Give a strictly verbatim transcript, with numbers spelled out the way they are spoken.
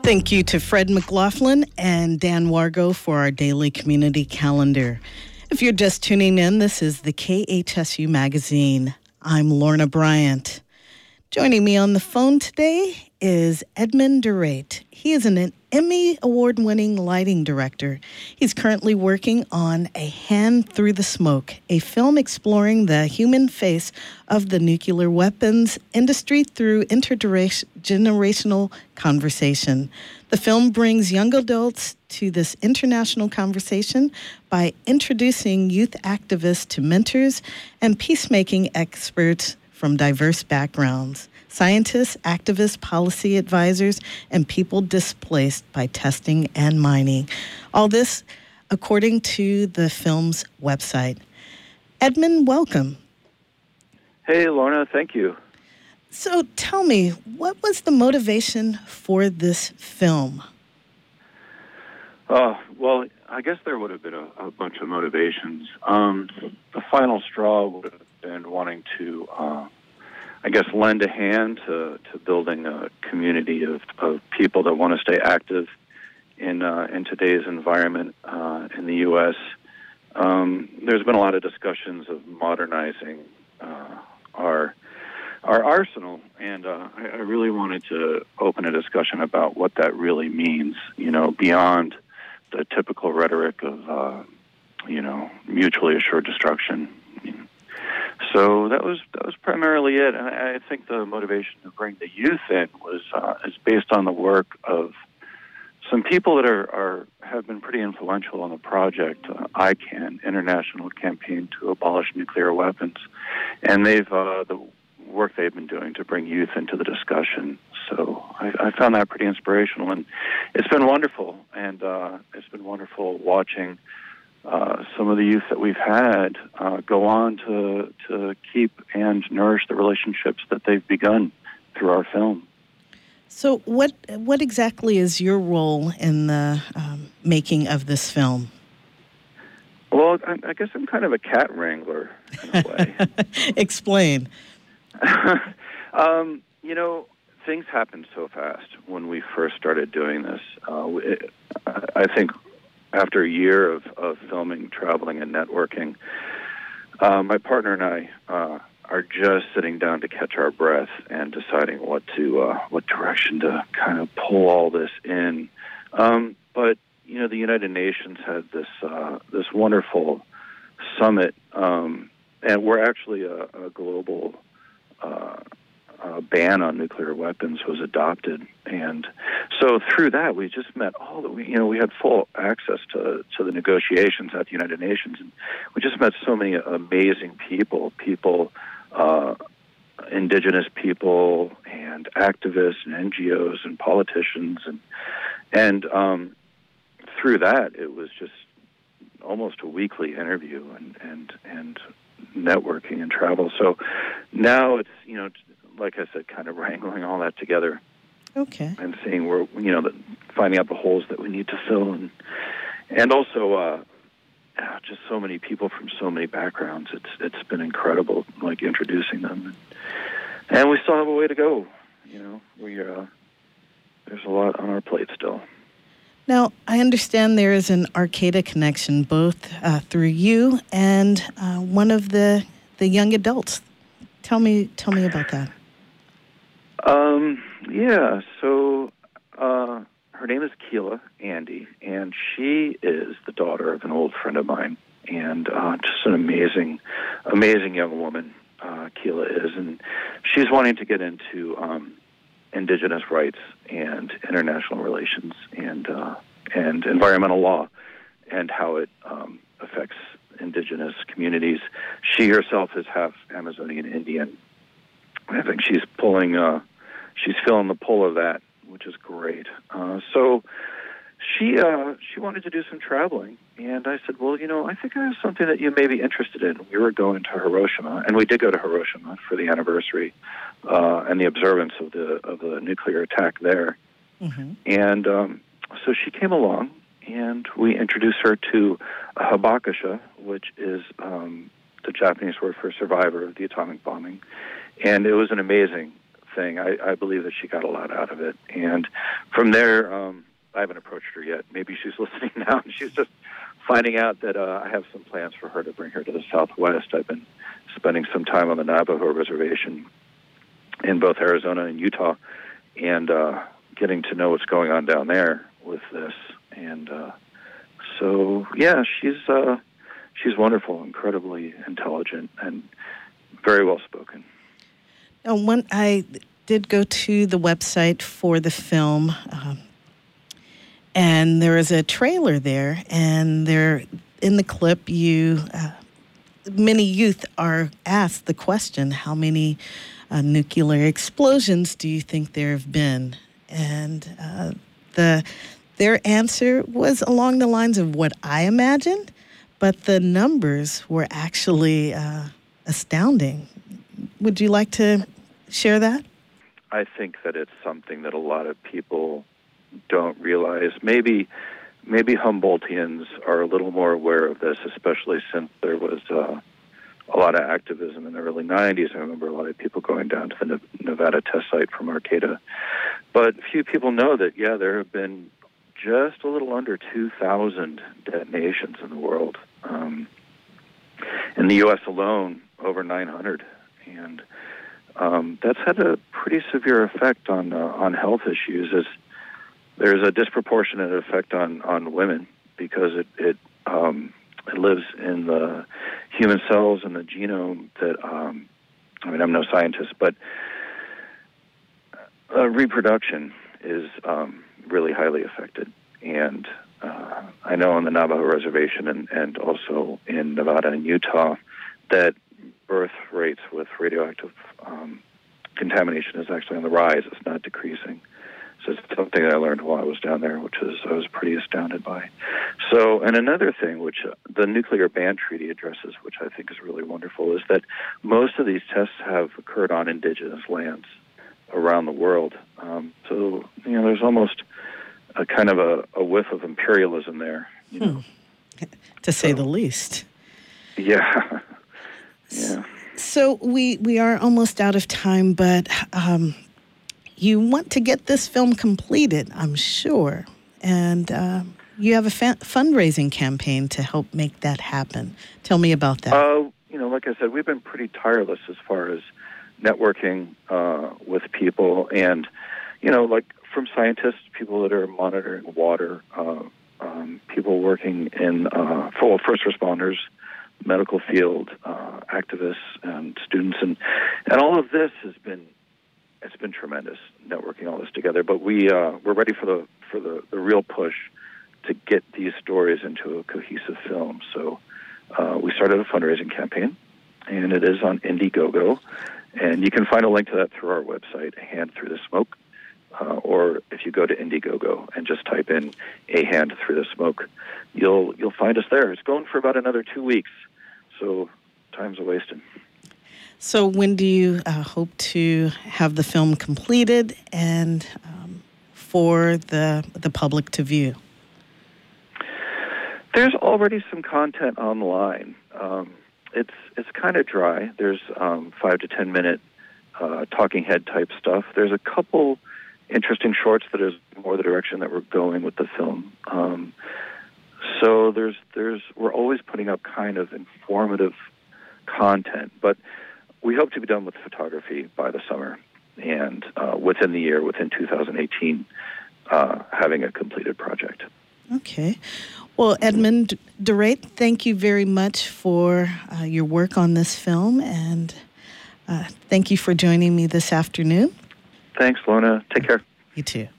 Thank you to Fred McLaughlin and Dan Wargo for our daily community calendar. If you're just tuning in, this is the K H S U Magazine. I'm Lorna Bryant. Joining me on the phone today is Edmund Durate. He is an Emmy Award-winning lighting director. He's currently working on A Hand Through the Smoke, a film exploring the human face of the nuclear weapons industry through intergenerational conversation. The film brings young adults to this international conversation by introducing youth activists to mentors and peacemaking experts from diverse backgrounds, scientists, activists, policy advisors, and people displaced by testing and mining. All this according to the film's website. Edmund, welcome. Hey, Lorna, thank you. So tell me, what was the motivation for this film? Oh, well, I guess there would have been a, a bunch of motivations. Um, the final straw would have been wanting to, uh, I guess, lend a hand to, to building a community of, of people that want to stay active in uh, in today's environment uh, in the U S. Um, there's been a lot of discussions of modernizing uh, our our arsenal, and uh, I, I really wanted to open a discussion about what that really means, you know, beyond the typical rhetoric of, uh, you know, mutually assured destruction. So that was that was primarily it. And I think the motivation to bring the youth in was uh, is based on the work of some people that are, are have been pretty influential on the project, uh, I CAN, International Campaign to Abolish Nuclear Weapons, and they've uh, the work they've been doing to bring youth into the discussion. So I, I found that pretty inspirational, and it's been wonderful. And uh, it's been wonderful watching uh, some of the youth that we've had uh, go on to to keep and nourish the relationships that they've begun through our film. So what what exactly is your role in the um, making of this film? Well, I, I guess I'm kind of a cat wrangler in a way. Explain. um, you know, things happened so fast when we first started doing this. Uh, it, I think after a year of, of filming, traveling, and networking, uh, my partner and I uh, are just sitting down to catch our breath and deciding what to uh, what direction to kind of pull all this in. Um, but you know, the United Nations had this uh, this wonderful summit, um, and we're actually a, a global uh, uh, ban on nuclear weapons was adopted, and so through that we just met all the we, you know we had full access to to the negotiations at the United Nations, and we just met so many amazing people, people. Uh, indigenous people and activists and N G Os and politicians, and and um, through that it was just almost a weekly interview and, and and networking and travel. So now it's, you know, like I said, kind of wrangling all that together. Okay. And seeing where, you know, the, finding out the holes that we need to fill, and and also uh, just so many people from so many backgrounds. It's it's been incredible, like introducing them, and we still have a way to go. You know, we uh, there's a lot on our plate still. Now, I understand there is an Arcata connection, both uh, through you and uh, one of the the young adults. Tell me, tell me about that. Um. Yeah. So. Uh, Her name is Keela Andy, and she is the daughter of an old friend of mine, and uh, just an amazing, amazing young woman, uh, Keela is. And she's wanting to get into um, indigenous rights and international relations and uh, and environmental law and how it um, affects indigenous communities. She herself is half Amazonian Indian. I think she's pulling, uh, she's feeling the pull of that, which is great. Uh, so she uh, she wanted to do some traveling, and I said, well, you know, I think I have something that you may be interested in. We were going to Hiroshima, and we did go to Hiroshima for the anniversary uh, and the observance of the of the nuclear attack there. Mm-hmm. And um, so she came along, and we introduced her to a habakasha, which is um, the Japanese word for survivor of the atomic bombing. And it was an amazing thing. I, I believe that she got a lot out of it. And from there, um, I haven't approached her yet. Maybe she's listening now, and she's just finding out that uh, I have some plans for her to bring her to the Southwest. I've been spending some time on the Navajo Reservation in both Arizona and Utah, and uh, getting to know what's going on down there with this. And uh, so, yeah, she's uh, she's wonderful, incredibly intelligent, and very well spoken. Now, when I did go to the website for the film, um, and there is a trailer there, and there in the clip, you uh, many youth are asked the question, how many uh, nuclear explosions do you think there have been? And uh, the their answer was along the lines of what I imagined, but the numbers were actually uh, astounding. Would you like to share that? I think that it's something that a lot of people don't realize. Maybe maybe Humboldtians are a little more aware of this, especially since there was uh, a lot of activism in the early nineties. I remember a lot of people going down to the Nevada test site from Arcata. But few people know that, yeah, there have been just a little under two thousand detonations in the world. Um, in the U S alone, over nine hundred. And um, that's had a pretty severe effect on uh, on health issues. As there's a disproportionate effect on, on women because it it, um, it lives in the human cells and the genome that, um, I mean, I'm no scientist, but uh, reproduction is um, really highly affected. And uh, I know on the Navajo Reservation and, and also in Nevada and Utah that birth rates with radioactive um, contamination is actually on the rise. It's not decreasing. So it's something that I learned while I was down there, which is I was pretty astounded by. So, and another thing which uh, the Nuclear Ban Treaty addresses, which I think is really wonderful, is that most of these tests have occurred on indigenous lands around the world. Um, so, you know, there's almost a kind of a, a whiff of imperialism there, you know. Hmm. To say so, the least. Yeah. Yeah. So we, we are almost out of time, but um, you want to get this film completed, I'm sure. And uh, you have a fa- fundraising campaign to help make that happen. Tell me about that. Uh, you know, like I said, we've been pretty tireless as far as networking uh, with people and, you know, like from scientists, people that are monitoring water, uh, um, people working in uh, full first responders, medical field, uh, activists, and students, and and all of this has been it's been tremendous networking all this together. But we uh, we're ready for the for the, the real push to get these stories into a cohesive film. So uh, we started a fundraising campaign, and it is on Indiegogo, and you can find a link to that through our website, A Hand Through the Smoke, uh, or if you go to Indiegogo and just type in A Hand Through the Smoke, you'll you'll find us there. It's going for about another two weeks. So time's a wasting. So when do you uh, hope to have the film completed and um, for the the public to view? There's already some content online. Um, it's it's kind of dry. There's um, five to ten minute uh, talking head type stuff. There's a couple interesting shorts that is more the direction that we're going with the film. Um, So there's there's we're always putting up kind of informative content, but we hope to be done with photography by the summer and uh, within the year, within two thousand eighteen, uh, having a completed project. Okay. Well, Edmund DeRate, thank you very much for uh, your work on this film, and uh, thank you for joining me this afternoon. Thanks, Lorna. Take care. You too.